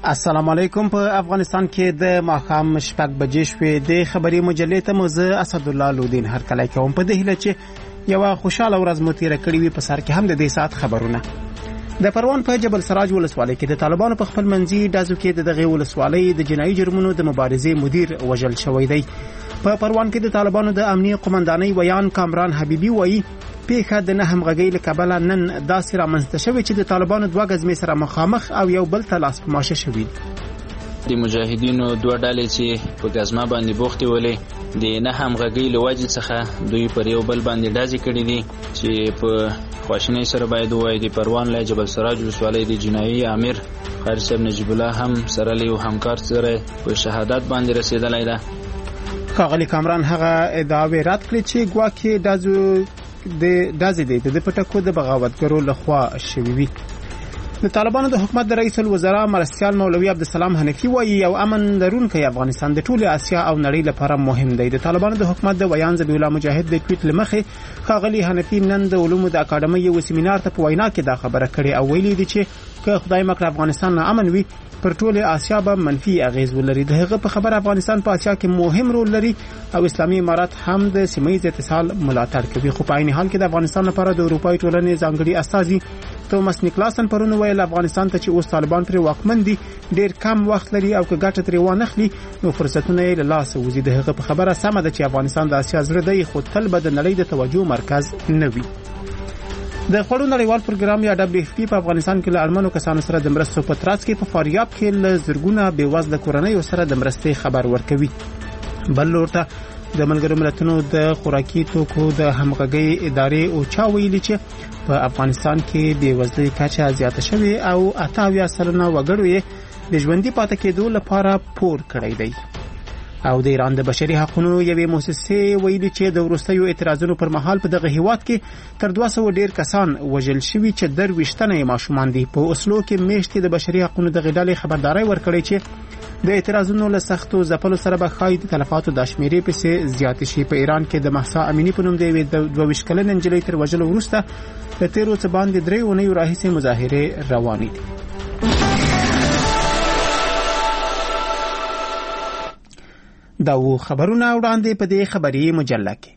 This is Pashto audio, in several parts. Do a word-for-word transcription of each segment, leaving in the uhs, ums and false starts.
السلام علیکم. په افغانستان کې د ماښام شپږ بجې شوې د خبري مجلې ته مو زه اسدالله لودین هرکلی کوم. په دې هیله چې یوه خوشحاله ورځ مو تېره کړې وي. په سر کې هم د دې ساعت خبرونه. د پروان په جبل سراج ولسوالۍ کې د طالبانو په خپل منځي ډزو کې د دغې ولسوالۍ د جنایي جرمونو د مبارزې مدیر وژل شوی دی. په پروان کې د طالبانو د امنیه قومندانۍ ویان کامران حبیبي وایي پیښه د نه همغږۍ له کبله نن داسې رامنځته شوې چې د طالبانو دوه ګزمې سره مخامخ او یو بل ته لاس په ماشه شوي. د مجاهدینو دوه ډلې چې په ګزمه باندې بوختې ولې د نه همغږۍ له وجې څخه دوی پر یو بل باندې ډزې کړي دي چې په خواشینۍ سره باید ووایي د پروان له جبل سراج ولسوالۍ د جنایي امیر خیر صاحب نجیب الله هم سره له یو همکار سره په شهادت باندې رسېدلی ده. ښاغلي کامران هغه ادعاوې رد کړې چې ګواکې ډزو د دازې دی د پټکو د بغاوتګرو لخوا شوی وي. د طالبانو د حکومت د رئیس الوزرا مرستیال مولوي عبدالسلام حنفي وایي یو امن لرونکی افغانستان د ټولې اسیا او نړۍ لپاره مهم دی. د طالبانو د حکومت د ویان ذبیح الله مجاهد د ټویټ له مخې ښاغلي حنفي نن د علومو د اکاډمۍ یو سیمینار ته په وینا کې دا خبره کړې او ویلي دي چې که خدای مکړه افغانستان نه امن وي پر ټول آسیا به منفي اغیز ولري. د هغه په خبر افغانستان په آسیا کې مهم رول لري او اسلامي امارات هم د سیمه‌ایز اتصال ملاتړ کوي. خو په عین حال کې د افغانستان لپاره د اروپایي ټولنې ځانګړي استازي توماس نیکلاسن پرون ویل افغانستان ته چې اوس طالبان پر واکمن دي ډیر کم وخت لري او که ګټه ترې وانخلي نو فرصتونه یې له لاسه وځي. د هغه په خبره سمه ده چې افغانستان د آسیا زړه دی خو تل به د نړۍ د توجه مرکز نه وي. د خړو نړیوال پروګرام یا دبليو اف پی په افغانستان کې له اړمنو کسانو سره د مرستو په ترڅ کې په فاریاب کې له زرګونه بېوزله کورنیو سره د مرستې خبر ورکوي. بل لور ته د ملګرو ملتونو د خوراکي توکو د همغږۍ ادارې او چا ویلي چې په افغانستان کې بېوزلۍ کچه زیاته شوې او اته اویا سلنه وګړو یې د ژوندي پاتې کېدو لپاره پور کړی دی. او د ایران د بشري حقوقو یوې مؤسسې ویلي چې د وروستیو اعتراضونو پر مهال په دغه هیواد کې تر دوه سوه ډیر کسان وژل شوي چې درویشت تنه یې ماشومان دي. په اوسلو کې میاشتې د بشري حقوقو دغه ډلې خبرداري ورکړې چې د اعتراضونو له سختو ځپلو سره به ښایي د تلفاتو د شمیرې پسې زیات شي. په ایران کې د مهسا امینی په نوم د یوې دوه ویشت کلنې نجلۍ تر وژلو وروسته له تېرو څه باندې درې اونیو راهیسې مظاهرې روانې دي. دا و خبرونه وړاندې په دې خبري مجله کې.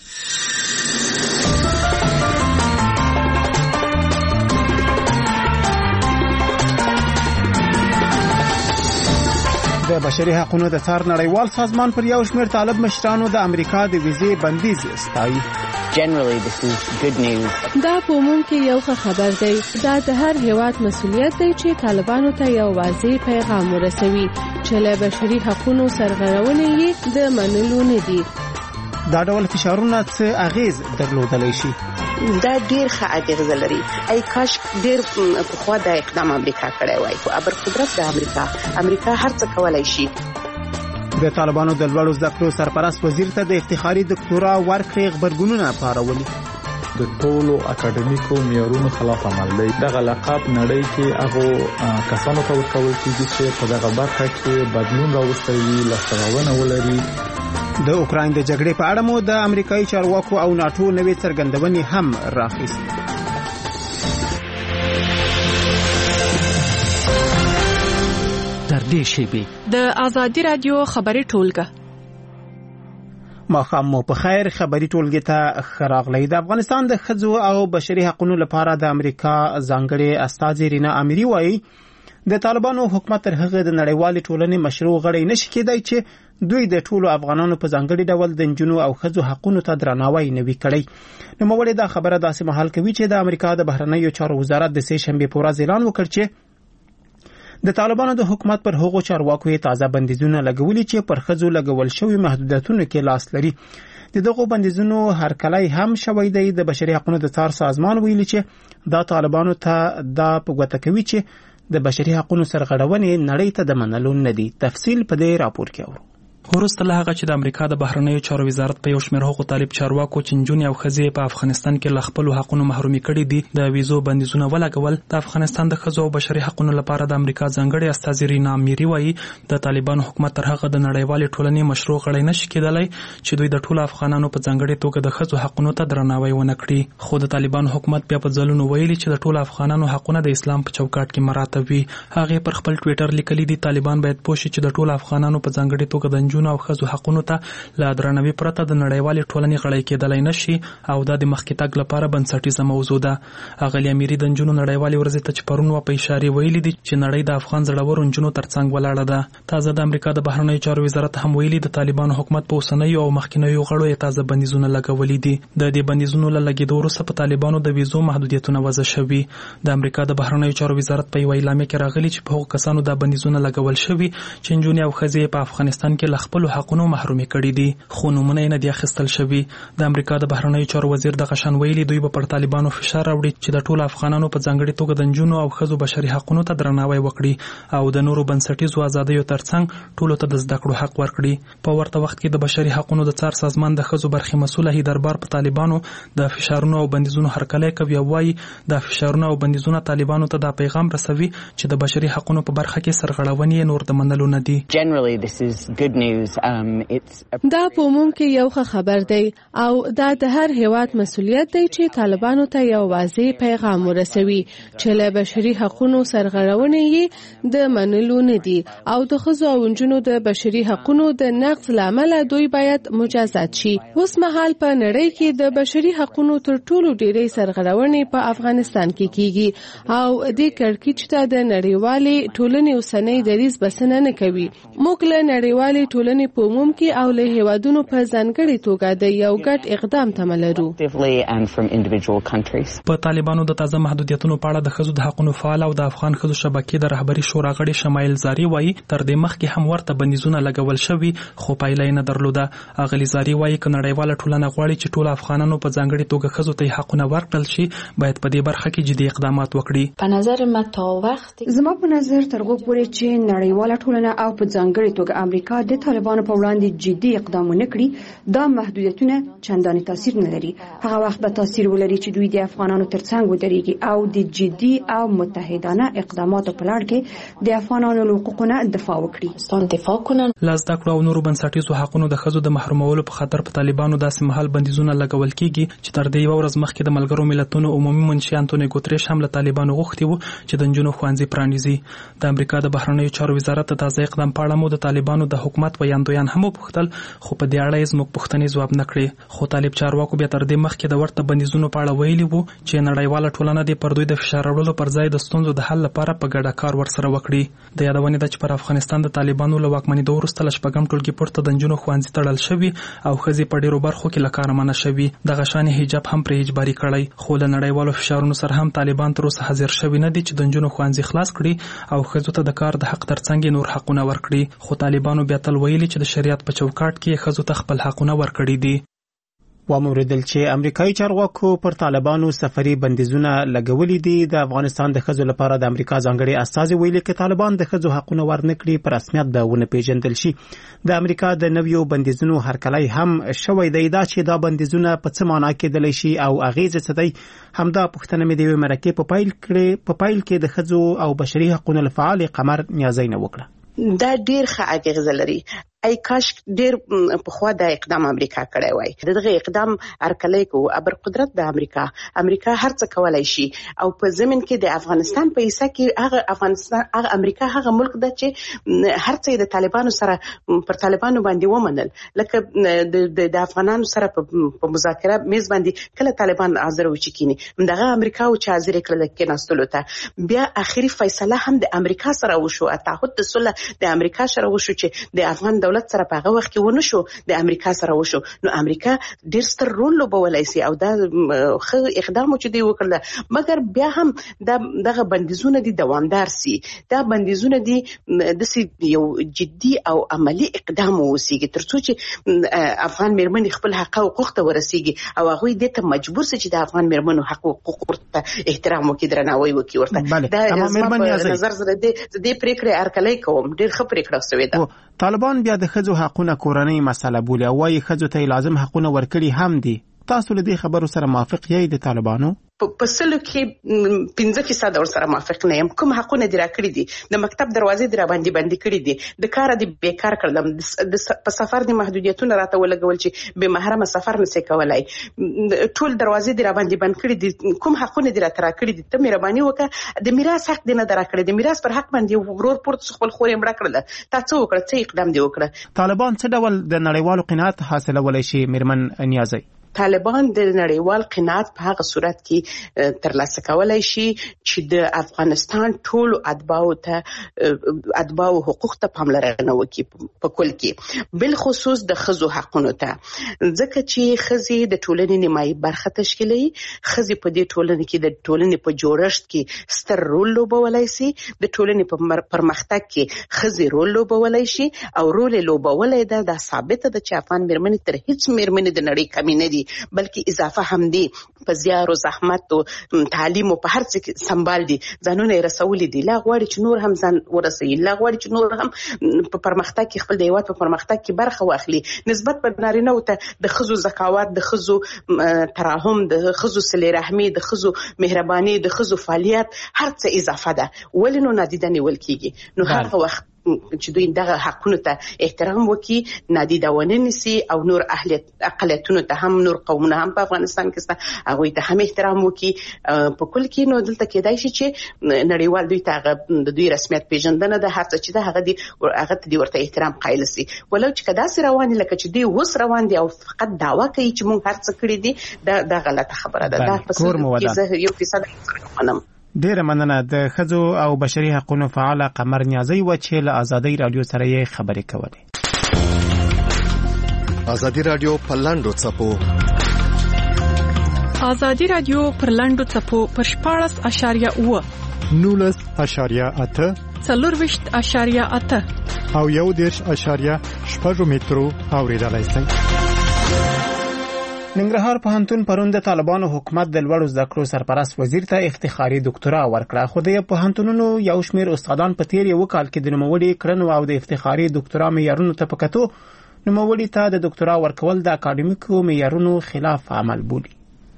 د بشري حقوقو د څار نړیوال سازمان پر یو شمېر طالب مشرانو د امریکا د ویزې بندیز ستایي. Generally, this is good news. دا په عموم کې یو ښه خبر دی. دا د هر هیواد مسؤلیت دی چې طالبانو ته یو واضح پیغام ورسوي چې له بشري حقوقو سرغړونې یې د منلو نه دي. دا ډول فشارونه څه اغیز درلودلی شي؟ دا ډیر ښه اغیز لري. ای کاش ډیر پخوا دا اقدام امریکا کړی وای. خو ابرقدرت د امریکا امریکا هر څه کولای شي. د طالبانو د لوړو زده کړو سرپرست وزیر ته د افتخاري دکتورا ورکړې غبرګونونه پارولي. د ټولو اکاډمیکو معیارونو خلاف عمل دی. دغه لقب نړۍ کې هغو کسانو ته ورکول کېږي چې په دغه برخه کې بدلون راوستی وي، لاسته راوړنه ولري. د اوکراین د جګړې په اړه مو د امریکایي چارواکو او ناټو نوې څرګندونې هم راخیستې. د آزادی رادیو خبری ټولګه. ماښام مو په خیر. خبری ټولګه ته خراغلی. د افغانستان د ښځو او بشري حقوقو لپاره د امریکا ځانګړي استازي رینا اميري وایي د طالبانو حکومت تر هغه د نړیوالې ټولنې مشروع غړی نشي کېدای چې دوی د ټولو افغانانو په ځانګړي ډول د نجونو او ښځو حقوقو ته درناوی نه وي کړی. نو موږ دا خبره داسې مهال کوي چې د امریکا د بهرنیو چارو وزارت د سه شنبه په ورځ اعلان وکړ چې د طالبانو د حکومت پر هغو چارواکو یې تازه بندیزونه لګولي چې پر ښځو لګول شوي محدودیتونو کې لاس لري. د دغو بندیزونو هرکلی هم شوی دی. د بشري حقوقو د څار سازمان ویلي چې دا طالبانو ته دا په ګوته کوي چې د بشري حقوقو سرغړونې نړۍ ته د منلو نه دي. تفصیل په دې راپور کې اورو. وروسته له هغه چې د امریکا د بهرنیو چارو وزارت په یو شمېر هغو طالب چارواکو چې نجونې او ښځې په افغانستان کې له خپلو حقونو محرومي کړي دي د ویزو بندیزونه ولګول، د افغانستان د ښځو او بشري حقونو لپاره د امریکا ځانګړې استازي رینا میری وایي د طالبانو حکومت تر هغه د نړیوالې ټولنې مشروع غړی نشي کېدلی چې دوی د ټولو افغانانو په ځانګړې توګه د ښځو حقونو ته درناوی ونه کړي. خو د طالبانو حکومت بیا په ځلونو ویلي چې د ټولو افغانانو حقونه د اسلام په چوکاټ کې مراتب وي. هغه پر خپل ټویټر لیکلي دي طالبان باید پوه شي چې د ټولو افغانانو په ځانګړې توګه د نجونو او ښځو حقونو ته له درناوي پرته د نړیوالې ټولنې غړی کېدلی نشي او دا د مخکې تګ لپاره بنسټیزه موضوع ده. اغلې امیري د نجونو نړیوالې ورځې ته چې پرون و په اشارې ویلي دي چې نړۍ د افغان زړورو نجونو ترڅنګ ولاړه ده. تازه د امریکا د بهرنیو چارو وزارت هم ویلي د طالبانو حکومت په اوسنیو او مخکینیو غړو یې تازه بندیزونه لګولي دي. د دې بندیزونو له لګېدو وروسته په طالبانو د ویزو محدودیتونه وضع شوي. د امریکا د بهرنیو چارو وزارت په یوه اعلامیه کې راغلي چې په هغو کسانو دا بندیزونه لګول شوي چې نجونې او ښځې په افغانستان کې له خپلو حقونو محرومې کړي دي، خو نومونه یې نه دي اخیستل شوي. د امریکا د بهرنیو چارو وزیر دغه شان ویلي دوی به پر طالبانو فشار راوړي چې د ټولو افغانانو په ځانګړې توګه د نجونو او ښځو بشري حقونو ته درناوی وکړي او د نورو بنسټیزو ازادیو ترڅنګ ټولو ته د زده کړو حق ورکړي. په ورته وخت کې د بشري حقونو د څار سازمان د ښځو برخې مسؤل هی دربار په طالبانو د فشارونو او بندیزونو هرکلی کوي او وایي د فشارونو او بندیزونو طالبانو ته دا پیغام رسوي چې د بشري حقونو په برخه کې سرغړونې نور د منلو نه دي. دا په عموم کې یو ښه خبر دی او دا د هر هیواد مسؤلیت دی چې طالبانو ته یو واضح پیغام ورسوي چې له بشري حقونو سرغړونې د منلو نه دي او د ښځو او نجونو د بشري حقونو د نقض لامل دوی باید مجازات شي. اوس مهال په نړۍ کې د بشري حقونو تر ټولو ډېرې سرغړونې په افغانستان کې کیږي او د کړکېچ ته د نړیوالې ټولنې اوسنۍ دریځ بسنه نه کوي. موږ له نړیوالې ټولنې په عموم کې او له هیوادونو په ځانګړې توګه د یو ګډ اقدام تمه لرو. په طالبانو د تازه محدودیتونو په اړه د ښځو د حقونو فعال او د افغان ښځو شبکې د رهبري شورا غړي شمایل زاری وایي تر دې مخکې هم ورته بندیزونه لګول شوي خو پایله یې نه درلوده. اغلې زاری وایي که نړیواله ټولنه غواړي چې ټول افغانانو په ځانګړې توګه ښځو ته حقونه ورکړل شي باید په دې برخه کې جدي اقدامات وکړي. په نظر ما تا وخت زما په نظر تر هغه پورې چې نړیواله ټولنه او په ځانګړې توګه امریکا د طالبانو په وړاندې جدي اقدام ونه کړي دا محدودیتونه چندانې تاثیر نه لري. هغه وخت به تاثیر ولري چې دوی د افغانانو ترڅنګ ودرېږي او د جدي او متحدانه اقداماتو په لړ کې د افغانانو حقوقونه دفاع وکړي. دفاع کنن لاس د کړو او نورو بنسټیزو حقونو د ښځو د محرومولو په خاطر په طالبانو داسې مهال بندیزونه لګول کیږي چې تر دې یو ورځ مخکې د ملګرو ملتونو عمومي منشي انټونی ګوتریش هم له طالبانو غوښتي وو چې د نجونو ښوونځي پرانیزي. د امریکا د بهرنیو چارو وزارت د تازه اقدام په اړه مو د طالبانو د حکومت ویاندویان هم وپوښتل خو په دې اړه یې زموږ پوښتنې ځواب نه کړې. خو طالب چارواکو بیا تر دې مخکې د ورته بندیزونو په اړه ویلي وو چې نړیواله ټولنه دې پر دوی د فشار راوړلو پر ځای د ستونزو د حل لپاره په ګډه کار ورسره وکړي. د یادونې ده چې پر افغانستان د طالبانو له واکمنېدو وروسته له شپږم ټولګي پورته د نجونو ښوونځي تړل شوي او ښځې په ډېرو برخو کې له کاره منع شوي. دغه شان حجاب هم پرې اجباري کړی خو له نړیوالو فشارونو سره هم طالبان تر اوسه حاضر شوي نه دي چې د نجونو ښوونځي خلاص کړي او ښځو ته د کار د حق ترڅنګ نور حقونه ورکړي. خو طالبانو بیا تل ویلي چې د شریعت په چوکاټ کې ښځو ته خپل حقونه ورکړي دي. وموردل چې امریکایي چارواکو پر طالبانو سفري بندیزونه لګولي دي. د افغانستان د ښځو لپاره د امریکا ځانګړي استازي ویلي چې طالبان د ښځو حقونه ورنکړي په رسمیت د ونه پیژندل شي. د امریکا د نویو بندیزونو هرکلی هم شوی دی. دا چې دا بندیزونه په څه معنا کېدلی شي او اغیز څه دی همدا پوښتنه مې د یوې مرکې په پایل کې په پایل کې د ښځو او بشري حقوقو لپاره قمر نیازی نه وکړه. دا ډیر ښه اغیز لري. ای کاش ډیر په خوا د اقدام امریکا کړی وای. دغه اقدام هرکلی کو ابر قدرت د امریکا امریکا هر څه کولای شي او په زمين کې د افغانستان په حصہ کې هغه افغانستان هغه امریکا هغه ملک د چې هر څه د طالبانو سره پر طالبانو باندې ومنل لکه د افغانانو سره په مذاکره میز باندې کله طالبان حاضر و چې کینی دغه امریکا او چې حاضر کړل کې نستلو ته بیا اخیری فیصله هم د امریکا سره وشو. تعهد د صلح د امریکا سره وشو چې د افغان دولت سره په هغه وخت کې ونه شو د امریکا سره وشو. نو امریکا ډیر ستر رول لوبولای شي او دا خو اقدام چې دی وکړل مګر بیا هم دا دغه بندیزونه دي دوامدار سي. دا بندیزونه دي د یو جدي او عملی اقدام وسیږي ترڅو چې افغان مېرمنې خپل حق او حقوق ته ورسیږي او هغه دې ته مجبور شي چې د افغان مېرمنو حق او حقوق ته احترام وکړي درناوی وکړي ورته. دا نظر زره دې دې پریکړه ارکلای کوم ډیر ښه پریکړه شوې ده. طالبان بیا د د ښځو حقونه کورنۍ مسله بولي او وايي ښځو ته لازم حقونه ورکړي هم دي. تاسو له دې خبرو سره موافق یې د طالبانو؟ په سلو کې پنځه فیصد ور سره موافق نه یم. کوم حقونه دي راکړي دي؟ د مکتب دروازې دي را باندې بندي کړي دي، د کار دي بیکار کړل، د په سفر دي محدودیتونه راته ولګول چې به محرم سفر نشي کولای، ټول دروازې دي را باندې بند کړي دي. کوم حقونه دي راته راکړي دي؟ ته مهرباني وکړه، د میراث حق دي نه راکړي، د میراث پر حق باندې ورور پورت خپل خورې مړه کړل، تا څه وکړه؟ څه اقدام دی وکړه؟ طالبان څه ډول د نړیوالو قناعت حاصلولای شي میرمن نیازی؟ طالبان د نړیوال قناعت په هغه صورت کې ترلاسه کولای شي چې د افغانستان ټول اتباعو ته اتباعو حقوق ته پاملرنه وکړي، په کل کې بل خصوص د ښځو حقونو ته، ځکه چې ښځې د ټولنې نیمایي برخه تشکیلوي. ښځې په دې ټولنې کې د ټولنې په جوړښت کې ستر رول لوبولای شي، د ټولنې په پرمختګ کې ښځې رول لوبولای شي او رول لوبولای ده. دا ثابته ده چې افغان میرمنې تر هیڅ میرمنې د نړۍ کمی نه دي، بلکې اضافه هم دي. په زیار او زحمت او تعلیم او په هر څه کې سنبال دي، ځانونه یې رسولي دي. لا غواړي چې نور هم ځان ورسوي، لا غواړي چې نور هم په پرمختګ کې خپل د هیواد په پرمختګ کې برخه واخلي. نسبت په نارینه ته د ښځو زکاوت، د ښځو تراحم، د ښځو صلې رحمي، د ښځو مهرباني، د ښځو فعالیت، هر څه اضافه ده. ولې نو نادیده نیول کیږي؟ نو هغه وخت چې دوی دغه حقونو ته احترام وکړي، نادیده ونه نیسي او نور اهلیت اقلیتونو ته هم، نور قومونه هم په افغانستان کې سته، هغوی ته هم احترام وکړي په کل کې، نو دلته کېدای شي چې نړیوال دوی ته د دوی رسمیت پیژندنه ده، هر څه چې ده هغه دی هغه ته ورته احترام قایل سي. ولو چې کداسې روان دي لکه چې دوی اوس روان دي او فقط دعوا کوي چې موږ هر څه کړي دي، دا دا غلطه خبره ده. دا په څه زه یو فیصد منم. ډیره مننه. د ښځو او بشري حقوقو فعاله قمر نیازی و چې له ازادي رادیو سره یې خبرې کولې. ازادي رادیو په لاندو څپو ازادي رادیو پر لاندو څپو پر شپاړس اشاریه اوه نولس اشاریه اته څلورویشت اشاریه اته او یو دېرش اشاریه شپږ مترو اوریدلای شئ. ننګرهار پوهنتون پرون د طالبانو حکومت د لوړو زده کړو سرپرست وزیر ته افتخاري ډاکټرا ورکړه، خو د پوهنتونونو یو شمېر استادان په تیر یو کال کې د نوموړي کړنو او د افتخاري ډاکټرا معیارونو ته په کتو نوموړي ته د ډاکټرا ورکول د اکاډمیکو معیارونو خلاف عمل بولي.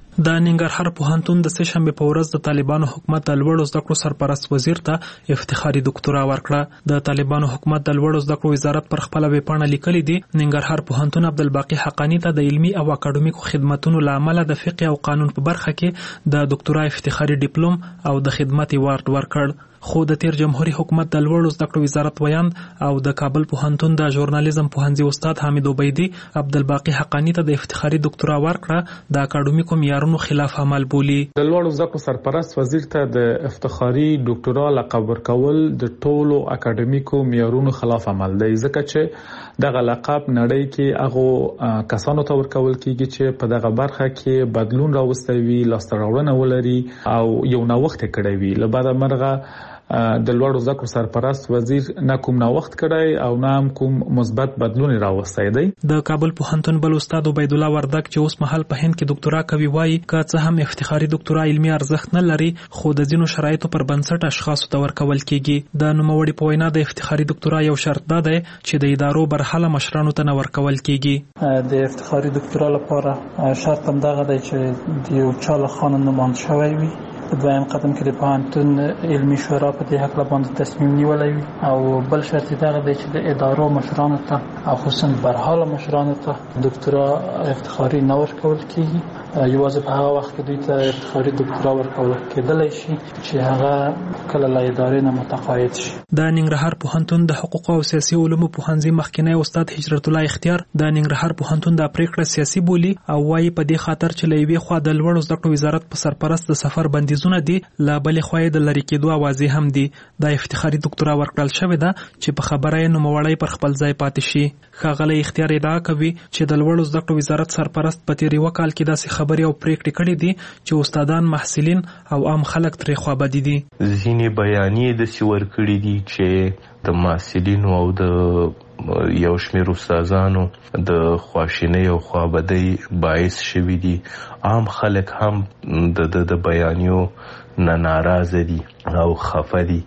د ننګرهار پوهنتون د سه شنبه په ورځ د طالبانو حکومت د لوړو زده کړو سرپرست وزیر ته افتخاري ډاکټرا ورکړه. د طالبانو حکومت د لوړو زده کړو وزارت پر خپل ویب پاڼه لیکلي دي ننګرهار پوهنتون عبدالباقي حقانی ته د علمي او اکاډمیکو خدماتونو لامل د فقه او قانون په برخه کې د ډاکټرا افتخاري ډیپلوم او د خدمت ایوارډ ورکړ. خو د تیر جمهوریت حکومت د لوړو زده کړو وزارت ویاند او د کابل پوهنتون د ژورنالیزم پوهنځي استاد حمید عبیدی عبدالباقي حقانی ته د افتخاري ډاکټرا ورکړه د اکاډمیکو معیارونو خلاف عمل بولي. د لوړو زده کړو سرپرست وزیر ته د افتخاري ډاکټرا لقب ورکول د ټولو اکاډمیکو معیارونو خلاف عمل دی، ځکه چې دغه لقب نړۍ کې هغه کسانو ته ورکول کیږي چې په دغه برخه کې بدلون راوستي وي، لاسته راوړنه ولري او یو نوښت کړی وي. لبعد مرغه د لوړو زده کړو سرپرست وزیر نه کوم نوښت کړی او نه هم کوم مثبت بدلون راوستی دی. د کابل پوهنتون بل استاد عبید الله وردک چې اوس مهال په هند کې ډاکټرا کوي وایي که څه هم افتخاري ډاکټرا علمي ارزښت نه لري خو د ځینو شرایطو پر بنسټ اشخاصو ته ورکول کیږي. د نوموړي په وینا د افتخاري ډاکټرا یو شرط دا دی چې د ادارو برخاله مشرانو ته نه ورکول کیږي. د افتخاري ډاکټرا لپاره شرط هم دغه دی چې د یو چا له خوا نوماند شوی وي. په دویم قدم کې د پوهنتون علمي شورا په دې حق باندې تصمیم نیولی وي او بل شرط دغه دی چې د ادارو مشرانو ته او خصوصا برحاله مشرانو ته ډاکټرا افتخاري نه ورکول کیږي. یوازې په هغه وخت کې دوی ته افتخاري ډاکټرا ورکول کېدلی شي چې هغه کله له ادارې نه متقاعد شي. د ننګرهار پوهنتون د حقوق او سیاسي علومو پوهنځي مخکینی استاد هجرت الله اختیار د ننګرهار پوهنتون د پریکړه سیاسي بولي او وايي په دې خاطر چې له یوې خوا د لوړو زده کړو وزارت په سرپرست د سفر بندیزونه دي، له بلې خوا د لرې کېدو اوازې هم دي. د افتخاري ډاکټرا ورکړل شوې ده چې په خبره یې نوموړی پر خپل ځای پاتې شي. ښاغلی اختیار ادعا کوي چې د لوړو زده کړو وزارت سرپرست په تیر یو کال کې داسې خبرې او پریکړې کړې دي چې استادان، محصلین او عام خلک ترې خوابدي دي. ځینې بیانیې داسې ورکړي دي چې د محصلینو او د یو شمېر استادانو د خواشینۍ او خوابدۍ باعث شوي دي. عام خلک هم د د بیانیو نه ناراضه دي او خفه دي.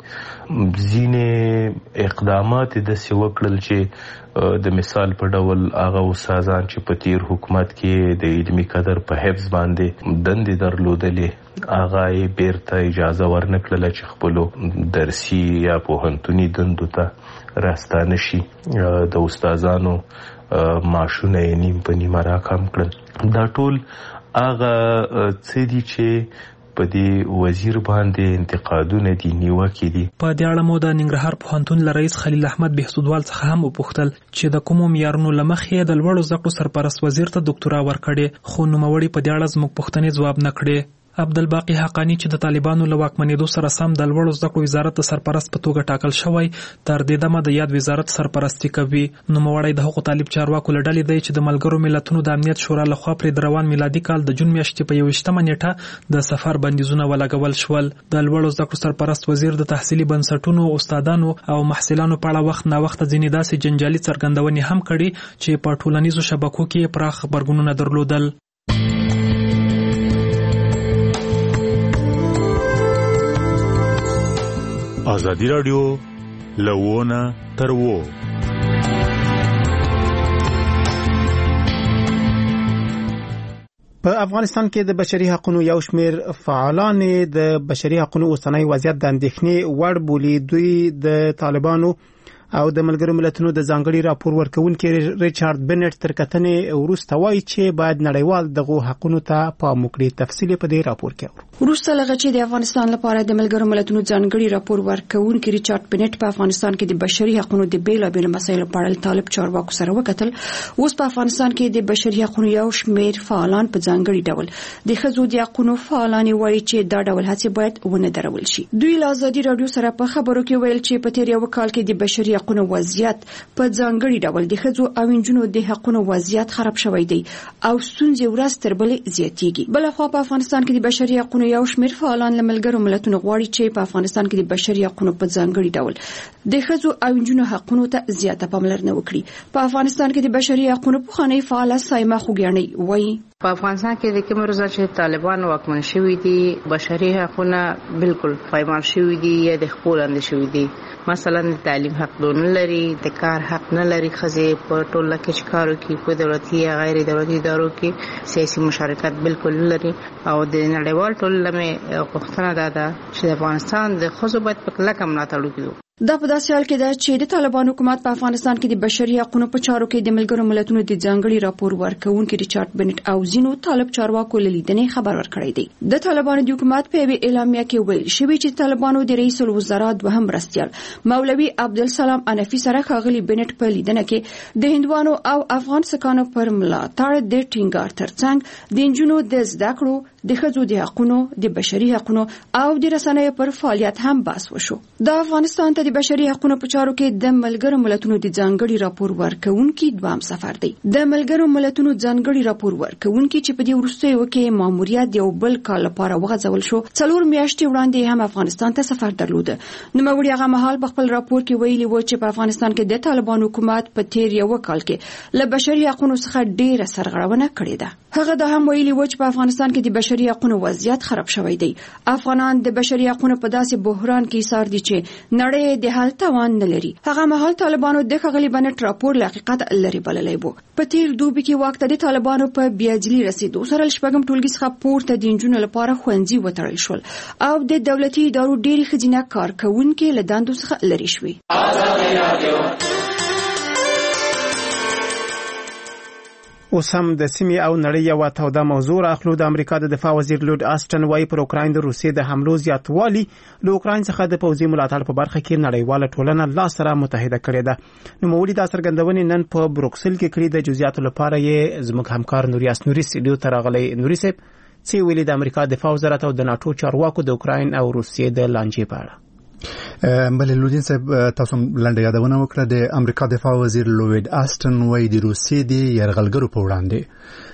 ځینې اقدامات د سی وکړل چې د مثال په ډول هغه استادان چې په تیر حکومت کې د علمي قدر په حفظ باندې دندې درلودلې هغه یې بیرته اجازه ورنکړله چې خپلو درسي یا پوهنتوني دندو ته راستانه شي. د استادانو معاشونه یې نیم په نیمه راکم کړل. دا ټول هغه څه دي چې په دې وزیر باندې انتقادونه دي نیوکې دي. په دې اړه مو د ننګرهار پوهنتون له رئیس خلیل احمد بهسودوال څخه هم وپوښتل چې د کومو معیارونو له مخې د لوړو زده کړو سرپرست وزیر ته ډاکټورا ورکړې، خو نوموړي په دې اړه زموږ پوښتنې ځواب نه کړې. عبدالباقی حقانی چې د طالبانو له واکمنېدو سره سم د لوړو زده کړو وزارت د سرپرست په توګه ټاکل شوی، تر دې دمه د یاد وزارت سرپرستی کوي. نوموړی د هغو طالب چارواکو له ډلې دی چې د ملګرو ملتونو د امنیت شورا لخوا پرې د روان میلادي کال د جون میاشتې په یوویشتمه نیټه د سفر بندیزونه ولګول شول. د لوړو زده کړو سرپرست وزیر د تحصیلي بنسټونو، استادانو او محصلانو په اړه وخت نا وخت ځینې داسې جنجالي څرګندونې هم کړي چې په ټولنیزو شبکو کې پراخ غبرګونونه درلودل. ازادي رادیو لوونه تر وو. په افغانستان کې د بشري حقوقو یو شمېر فعالان د بشري حقوقو اوسنۍ وضعیت د اندېښنې وړ بولي. دوی د طالبانو او د ملګرو ملتونو د ځانګړي راپور ورکوونکي ریچارډ بنټ تر کتنې وروسته وایي چې باید نړیوال دغه حقوقو ته پام وکړي. تفصیل په دې راپور کې وروسته لغه چې د افغانستان لپاره د ملګرو ملتونو ځانګړي راپور ورکوونکي ریچارډ بنټ په افغانستان کې د بشري حقوقو د بیلابېلو مسایلو په اړه طالب چارواکو سره وکتل. اوس په افغانستان کې د بشري حقوقو یو شمېر فعالان په ځانګړي ډول د ښځو د حقوقو فعالان وایي چې دا ډول هڅې باید ونه درول شي. دوی له ازادي رادیو سره په خبرو کې ویل چې په تیر یو کال کې د بشري حقوقو وضعیت په ځانګړي ډول د ښځو او نجونو د حقوقو وضعیت خراب شوی دی او ستونزې ورځ تر بلې زیاتېږي. بلخوا په افغانستان کې د بشري حقوقو یو شمېر فعالان له ملګرو ملتونو غواړي چې په افغانستان کې د بشري حقوقو په ځانګړي ډول د ښځو او نجونو حقوقو ته زیاته پاملرنه وکړي. په افغانستان کې د بشري حقوقو پخوانی فعال سایمه خوګیانی وایي په افغانستان کې د کوم روزه چې طالبان واکمن شوي دي بشري حقوقونه بالکل پایمال شوي دي یا د خپل اند شوي دي. مثلا د تعلیم حق نه لري، د کار حق نه لري، خځې په ټوله کې چې کار کوي په دولتي یا غیر دولتي ادارو کې سیاسي مشارکت بالکل لري. او د نړیوال ټولنې غوښتنه ده چې د افغانستان د ښځو باید په کلکه ملاتړ وکړي. دا په داسې حال کې ده چې د طالبان حکومت په افغانستان کې د بشري حقوقو په چارو کې د ملګرو ملتونو د ځانګړي راپور ورکوونکي ریچارډ بنټ او زینو طالب چارواکو لیدنې خبر ورکړی دی. د طالبانو د حکومت په اعلامیه کې ویل شوی چې طالبانو د رئیس الوزرا دوهم مرستیال مولوي عبدالسلام انفي سره ښاغلي بنټ په لیدنه کې د هندوانو او افغان سکانو پر ملاتړ د ټینګار ترڅنګ د نجونو د زده کړو، د ښځو د حقوقو، د بشري حقوقو او د رسنیو پر فعالیت هم بحث وشو. د افغانستان ته د بشري حقوقو په چارو کې د ملګرو ملتونو د ځانګړي راپور ورکوونکي دوام سفر دی. د ملګرو ملتونو ځانګړي راپور ورکوونکي چې په دې وروستیو کې ماموریت یو بل کال لپاره وغځول شو، څلور میاشتې وړاندې هم افغانستان ته سفر درلود. نوموړي هغه مهال په خپل راپور کې ویلي و چې په افغانستان کې د طالبان حکومت په تیر یو کال کې له بشري حقوقو څخه ډېره سرغړونه کړې ده. هغه دا هم ویلي و چې په افغانستان کې د بشري حقوقو وضعیت خراب شوی دی. افغانان د بشري حقوقو په داسې بحران کې ایثار دي چې نړۍ د حل توان نه لري. هغه مهال طالبانو د ښاغلي بنټ راپور له حقیقت لري بللی و. په تیر دوبي کې واک ته د طالبانو په بیاجلي رسیدو سره شپږم ټولګي څخه پورته د نجونو لپاره ښوونځي وتړل شول او د دولتي ادارو ډېری ښځینه کارکوونکي له دندو څخه لرې شوي. اوس هم د سیمې او نړۍ یو توده موضوع راخلو. د امریکا د دفاع وزیر لورد آسټن وايي پر اوکراین د روسیې د حملو زیاتوالی له اوکراین څخه د پوځي ملاتړ په برخه کې نړیواله ټولنه لا سره متحده کړې ده. نو مولي دا څرګندونې نن په بروکسل کې کړې. د جزئیاتو لپاره یې زموږ همکار نوریاس نوري سټډیو ته راغلی. نوري صاحب څه ویلي د امریکا دفاع وزارت او د ناتو چارواکو د اوکراین او روسیې د لانجې په اړه؟ بل لودین صاحب تاسو لنډه یادونه وکړه. د امریکا دفاع وزیر لوید آسټن وايي د روسیې د یرغلګرو په وړاندې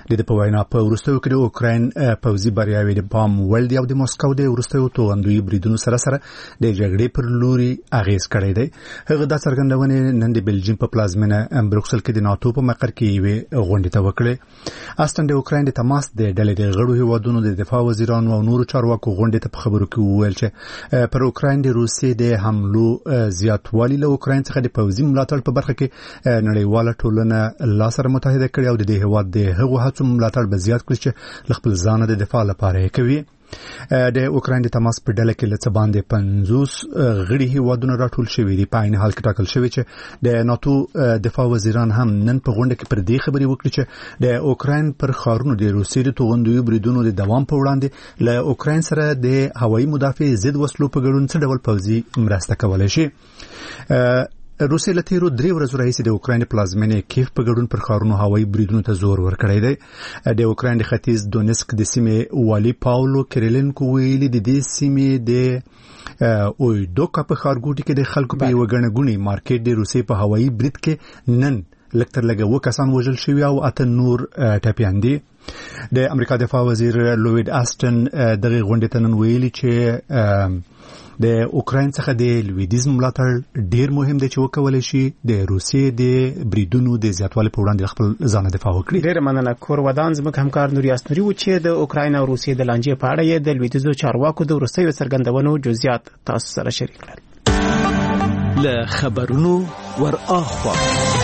د په وینا په وروستیو کې د اوکراین پوځي بریاوې د پام وړ دي او د مسکو د وروستیو توغندوی بریدونو سره سره د جګړې پر لوري اغیز کړی دی. هغه د څرګندونې نن د بلجیم په پلازمینه بروکسل کې د ناتو په مقر کې یوې غونډې ته وکړې. استن د اوکراین د تماس د ډلې د غړو هیوادونو د دفاع وزیرانو او نورو چارواکو غونډې ته په خبرو کې وویل چې پر اوکراین د روسیې د حملو زیاتوالی له اوکراین څخه د پوځي ملاتړ په برخه کې نړیواله ټولنه لا سره متحده کړي او د دې هیواد د هغو هڅو ملاتړ به زیات کړي چې خپل ځان د دفاع لپاره یې کوي. د اوکراین د تماس په ډله کې لڅ باندې پنځوس غړي هیوادونه راټول شوي دي. په عین حال کې ټاکل شوی چې د ناتو دفاع وزیران هم نن په غونډه کې پر دې خبرې وکړي چې د اوکراین پر ښارونو د روسیې د توغندوی بریدونو د دوام په وړاندې له اوکراین سره د هوایي مدافع ضد وسلو په ګډون څه ډول پوځي مرسته کولای شي. روسیې له تیرو درې ورځو راهیسې د اوکراین پلازمینې کیف په ګډون پر ښارونو هوایي بریدونو ته زور ورکړی دی. د اوکراین د ختیځ دونیسک د سیمې والي پاولو کریلینکو ویلي د دې سیمې د اویدوکا په ښارګوټي کې د خلکو په یوه ګڼه ګوڼې مارکیټ د روسیې په هوایي برید کې نن لږ تر لږه اووه کسان وژل شوي او اته نور ټپیان دي. د امریکا دفاع وزیر لوید آسټن دغه غونډې ته نن ویلي چې د اوکراین څخه د لویدیز ملاتړ ډیر مهم دی چې وکولای شي د روسیې د بریدونو د زیاتوالي په وړاندې خپل ځان دفاع وکړي. ډیر مننه. کور ودان زموږ همکار نوري اسنوري و چې د اوکراین او روسیې د لانجې په اړه د لویدیزو چارواکو د وروستیو څرګندونو جزئیات تاسو سره شریک کړل. له خبرونو ور اخوا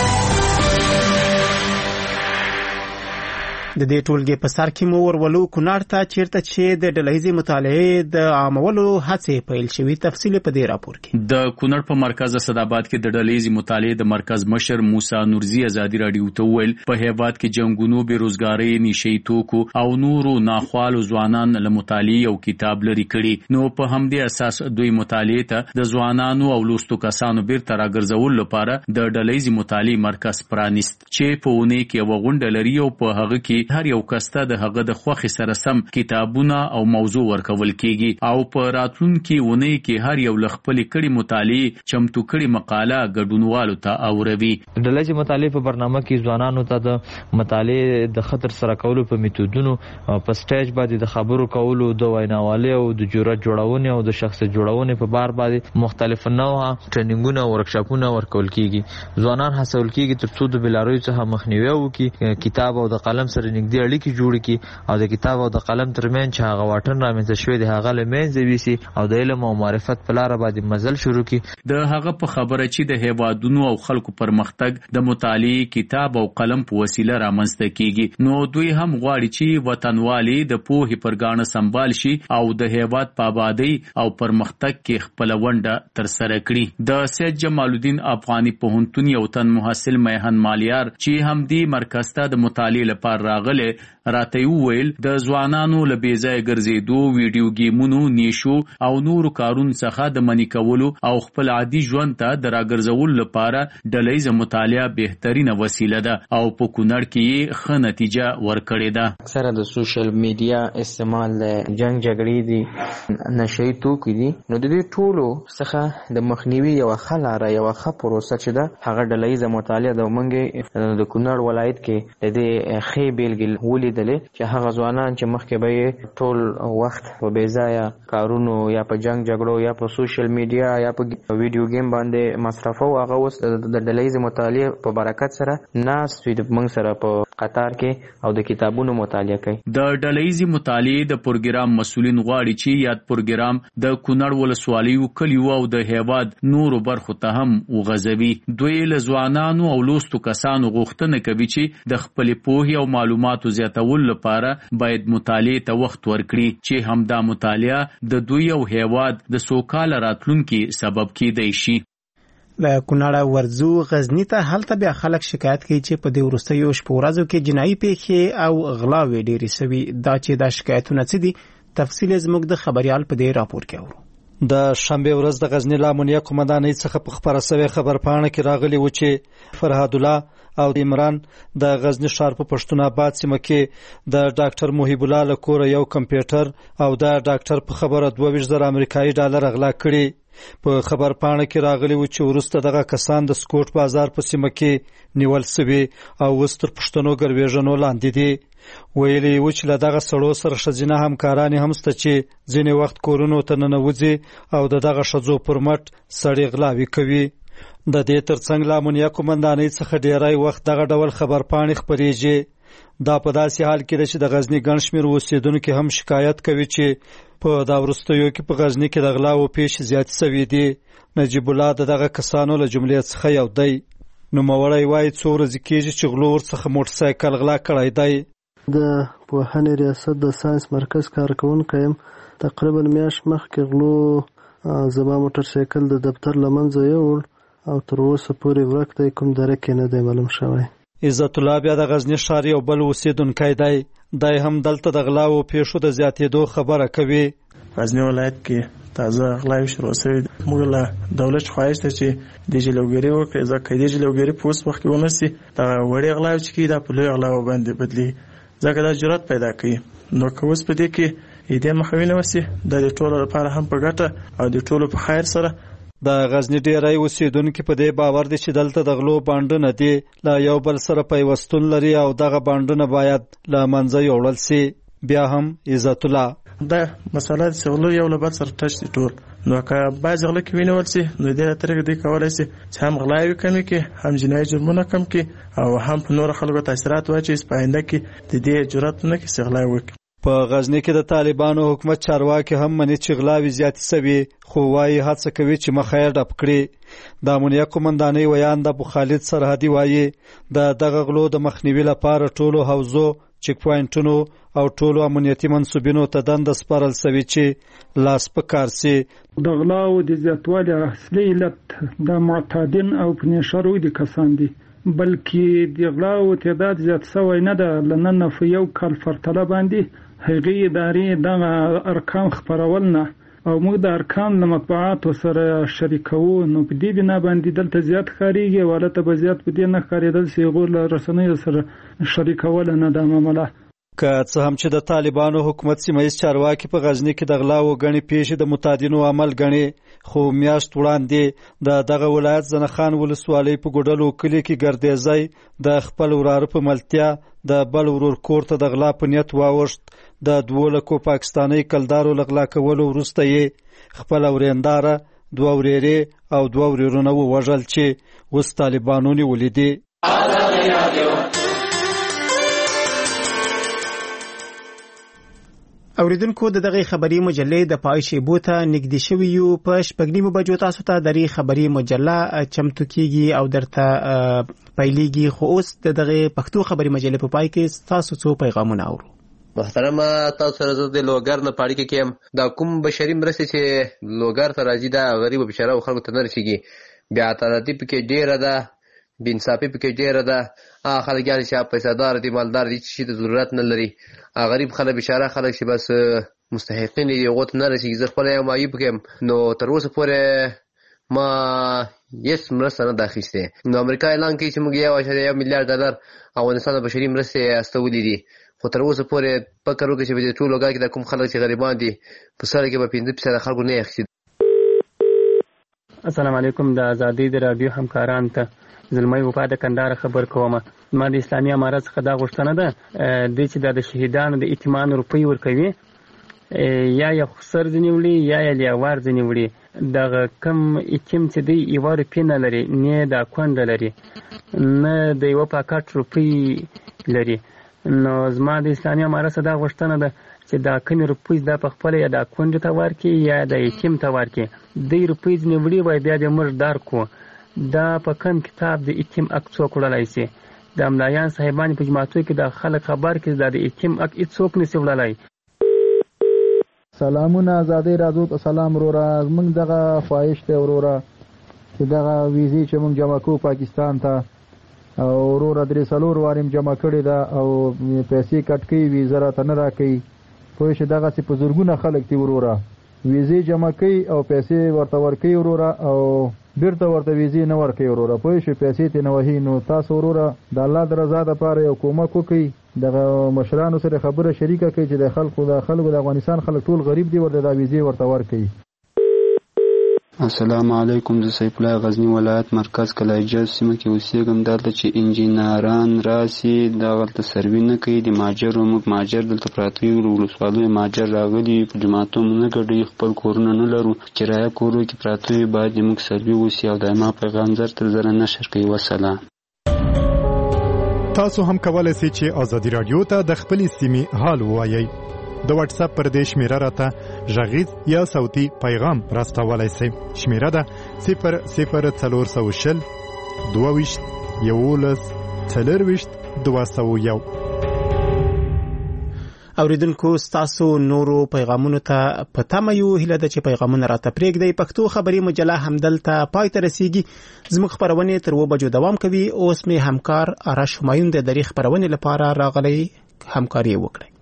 د دې ټولګي په سر کې مو ورولو کونړ ته چیرته چې د ډلهیزي مطالعې د عامولو هڅې پیل شوې. تفصیل په دې راپور کې. د کونړ په مرکز اسداباد کې د ډلهیزي مطالعې د مرکز مشر موسی نورزي ازادي رادیو ته ویل په هیواد کې جنگونو بیروزګاری نشي توکو او نورو ناخوالو ځوانان له مطالعې او کتاب لري کړي. نو په همدې اساس دوی مطالعې ته د ځوانانو او لوستو کسانو بیرته راګرځول لپاره د ډلهیزي مطالعې مرکز پرانیست چې په ونه کې وغونډه لري او په هغه کې هر یو کسته د هغه د خوخي سره سم کتابونه او موضوع ورکول کیږي او په راتلونکي ونه کې هر یو لخپل کړي مطالعه چمتو کړي مقاله ګډونوالو ته اوروي. د ډلهیزي مطالعې په برنامه کې ځوانانو ته د مطالعې د خطر سره کولو په میتودونو په سټیج باندې د خبرو کولو د ویناوالۍ او د جرأت جوړونې او د شخصیت جوړونې په بار باندې مختلف نوعه ټریننګونه او ورکشاپونه ورکول کیږي. ځوانان هڅول کیږي ترڅو د بلاروي څخه مخنیوي وکړي، کتاب او د قلم سره نږدې اړیکې جوړ کړي او د کتاب او د قلم ترمنځ چې هغه واټن رامنځته شوی دی هغه له منځه ویسي او د علم او معرفت په لار باندې مزل شروع کړي. د هغه په خبره چې د هیوادونو او خلکو پرمختګ د مطالعې کتاب او قلم په وسیله رامنځته کیږي. نو دوی هم غواړي چې وطنوالي د پوهې پرګانه سمبال شي او د هیواد په آبادی او پرمختګ کې خپل ونډه تر سره کړي. د سید جمال الدین افغاني پوهنتون یو تن محصل میهن مالیار چې هم دی مرکز ته د مطالعې لپاره راغله راته ویل د ځوانانو له بیځای ګرځېدو ویډیو گیمونو نیشو او نورو کارونو څخه د منی کولو او خپل عادي ژوند ته د راګرځول لپاره ډلهیزه مطالعه بهترینه وسیله ده او په کونړ کې ښه نتیجه ورکړې ده. اکثره د سوشل میډیا استعمال جنگ جګړې دي نشي توکي دي. نو د دې ټولو څخه د مخنیوي یو خلاره یو ښه پروسه چې ده هغه ډلهیزه مطالعه د منګي د کونړ ولایت کې د دې خې بیلګل ولې دلې چې هغه ځوانان چې مخکې به ټول وخت په بیځایه کارونو یا په جنگ جګړو یا په سوشل میډیا یا په ویډیو گیم باندې مصرفو هغه اوس د ډلهیزې مطالعې په برکت سره ناست وي د موږ سره په قطار کې او د کتابونو مطالعه کوي. د ډلهیزې مطالعې د پروګرام مسؤلین غواړي چې یاد پروګرام د کونړ ولسوالیو کلیو او د هیواد نورو برخو ته هم وغځوي. دوی له ځوانانو او لوستو کسانو غوښتنه کوي چې د خپل پوهې او معلوماتو زیاتول لپاره باید مطالعې ته وخت ورکړي چې همدا مطالعه د دوی او هیواد د سوکاله راتلونکي سبب کیدای شي. له کونړ ورځو غزنی ته هلته بیا خلک شکایت کوي چې په دې وروستیو شپو ورځو کې جنایي پیښې او غلاوې ډېرې سوي. دا چې دا شکایتونه څه دي تفصیل زموږ د خبريال په دې راپور کې اورو. د شنبه ورځ د غزنی لامنیه قومندانۍ څخه په خبره سوي خبرپاڼه کې راغلي و چې فرهاد الله او عمران د غزنی ښار په پښتون آباد سیمه کې د ډاکټر محیب الله له کوره یو کمپیوټر او د ډاکټر په خبره دوه ویشت زره امریکایي ډالر غلا کړي. په خبرپاڼه کې راغلي و چې وروسته دغه کسان د سکوټ بازار په سیمه کې نیول شوي او اوس تر پښتنو ګروېژنو لاندې دي. ویلي و چې له دغه سړو سره ښځینه همکارانې هم شته چې ځینې وخت کورونو ته ننوځي او د دغه ښځو پر مټ سړې غلاوې کوي. د دې ترڅنګ له امنیه قومندانۍ څخه ډیری وخت دغه ډول خبرپاڼې خپریږي. دا په داسې حال کې ده چې د غزني ګڼ شمېر اوسېدونکي هم شکایت کوي چې په دا وروستیو کې په غزني کې د غلاو پیښې زیاتې سوي دي. نجیب الله د دغه کسانو له جملې څخه یو دی. نوموړی وایي څو ورځې کېږي چې غلو ورڅخه موټرسایکل غلا کړی دی. د پوهنې ریاست د ساینس مرکز کارکونکی یم. تقریبا میاشت مخکې غلو زما موټرسایکل د دفتر له منځه یوړ او تر اوسه پورې ورک دی، کوم دره کې نه دی معلوم شوی. عزت الله بیا د غزني ښار یو بل اوسېدونکی دی. دی هم دلته د غلاو پیښو د زیاتېدو خبره کوي. غزني ولایت کې تازه غلاوې شروع شوې. موږ له دولت خواهش ته چې د جلوګیري وکړي، ځکه د جلوګیري په اوس وخت کې ونه سي د وړې غلاوې چې کېږي دا په لویو غلاوو باندې بدلېږي، ځکه دا جرأت پیدا کوي. نو که اوس په دې کې دې مخه ونه وسي دا د ټولو لپاره هم په ګټه او د ټولو په خیر سره. د غزني ډیری اوسېدونکي په دې باور دي چې دلته د غلو بانډونه دي له یو بل سره پیوستون لري او دغه بانډونه باید له منځه یوړل سي. بیا هم عزت الله دا مسله د غلو یو له بل سره ټچ دي ټول. نو که بعض غله کې ونیول سي نو دې طریقې دې کولای سي چې هم غلاوې کمې کړي، هم جنایي جرمونه کم کړي او هم په نور خلکو تاثیرات واچوي چې په آینده کې د دې جرأت نه کوي چې غلا وکړي. په غزني کې د طالبانو حکومت چارواکي هم مني چې غلاوې زیاتې سوي، خو وايي هڅه کوي چې مخه یې ډپ کړي. د امنیه قومندانۍ ویان د ابو خالد سرحدي وايي د دغه غلو د مخنیوي لپاره ټولو حوزو، چک پوینټونو او ټولو امنیتي منصوبینو ته دنده سپارل سوي چې لاس په کار سي. د غلاو د زیاتوالي اصلي علت د معتادین او پنیشرو دي کسان دي، بلکې د غلاو تعداد زیات سوی نه ده. لنن په یو کال پرتله باندې هغې ادارې دغه ارقام خپرول نه او موږ د ارقام له مطبوعاتو سره شریکوو. نو په دې بنا باندې دلته زیات ښکارېږي او هلته به زیات په دې نه ښکارېدل چې هغو له رسنیو سره شریکوله نه دا معامله. که څه هم چې د طالبانو حکومت سیمهیز چارواکي په غزني کې د غلاو ګڼې پیښې د متادینو عمل ګڼي، خو میاشت وړاندې د دغه ولایت زنخان ولسوالۍ په ګوډلو کلي کې ګردیزی د خپل وراره په ملتیا د بل ورور کور ته د غلا په نیت واوښت. د دوو لکو پاکستاني کلدارو له غلا کولو وروسته یې خپله ورېنداره، دوه ورېرې او دوه ورېرونه ووژل چې اوس طالبانو نیولي دي. اوریدونکو د دغه خبري مجلې د پای شیبو ته نږدې شوي یو. په شپږنیمو بجو تاسو ته درې خبري مجله چمتو کیږي او درته پیلېږي، خو اوس د دغه پښتو خبري مجلې په پای کې تاسو څو پیغامونه اورو. محترمه تاسو سره زه د لوګر نه پاړی کې یم. دا کوم بشري مرستې چې لوګر ته راځي دا غریب او بشره او خلکو ته نه رسیږي. بیا عدالتي پکې ډیره ده، بې انصافي پکې ډیره ده. هغه خلک یعنې چې پیسهدار دي، مالدار دي، چې د ضرورت نه لري. غریب خلک بشاره خلک چې بس مستحقین دي هغو ته نه رسیږي. زه خپله یم معیوب یم. نو تر اوسه پورې ما هېڅ مرسته نه ده اخیستې. نو امریکا اعلان کوي چې موږ یو اعشاریه یو میلیارډ ډالر افغانستان د بشري مرستې استولي دي، خو تر اوسه پورې فکر وکړئ چې په دې ټول لوګر کې د کوم خلک چې غریبان دي په سره کې به پنځه فیصده خلکو نه اخیستي. السلام علیکم. د ازادۍ د راډیو همکارانو ته زلمی وفا د کندهار خبر کوم. ما د اسلامي امارت څخه دا غوښتنه ده دوی چې د شهیدانو د اتمان روپۍ ورکوي، یا یې سر ځینې وړي یا یې لیاوار ځینې وړي. دغه کم اتیم چې دی یوه روپۍ نه لري، نه د کونډه لري، نه د یوه پاکټ روپۍ لري. نو زما د اسلامي امارت څخه دا غوښتنه ده چې دا کمې روپۍ دا په خپله یا د کونډې ته ورکړي یا د یتیم ته ورکړي. دوی روپۍ ځینې وړي وای بیا دې موږ درک کړو. دا په کم کتاب د یتیم حق څوک وړلی شي؟ د ملایان صاحبانې په جماعتو کې دا خلک خبر کړي دا د یتیم حق هېڅوک نشي وړلی. سلامونه ازادۍ راډیو ته سلام وروره. زموږ دغه خواهش دی وروره چې دغه ویزې چې موږ جمع کوو پاکستان ته او وروره درې څلور وارې م جمع کړې ده او پیسې کټ کوي، ویزه راته نه راکوي. پوه شې دغسې په زرګونه خلک دي وروره ویزې جمع کوي او پیسې ورته ورکوي وروره او بیرته ورته ویزې نه ورکوي وروره. پوه شې پیسې ترې نه وهي. نو تاسو وروره د الله د رضا دپاره یو کومک وکړئ، دغه مشرانو سره خبره شریکه کوي چې د خلکو د خلکو د افغانستان خلک ټول غریب دي، ورته دا ویزې ورته ورکوي. السلام علیکم. زه سیف الله غزنی ولایت مرکز کلایجه سیمه کې اوسېږم. دلته چې انجینران راسي دغلته سروي نه کوي د ماجر موږ ماجر دلته پراته یو ولسوالۍ ماجر راغلي په جماعتونو نه ګډي خپل کورونه نه لرو کرایه کورو کې پراته باید موږ سروي وسی او دایمه پیغام زر تر زر نشر کوي. وسلام. تاسو هم کولای شئ چې آزادي رادیو ته د خپل سیمې حال ووایئ. د واتس اپ پر دې شمیره راته غږیز یا صوتي پیغام راستولای شئ. شمیره ده صفر صفر څلور سوه شل دوه ویشت یولس څلرویشت دوه سوه یو. اوریدونکو ستاسو نورو پیغامونو ته په تمه یو هیله ده چې پیغامونه راته پرېږدئ. پښتو خبري مجله همدلته پای ته رسیږي. زموږ خبرونه تر و بجو دوام کوي. اوس مې همکار آرش همایون د دری خبرونه لپاره راغلی همکاري وکړي.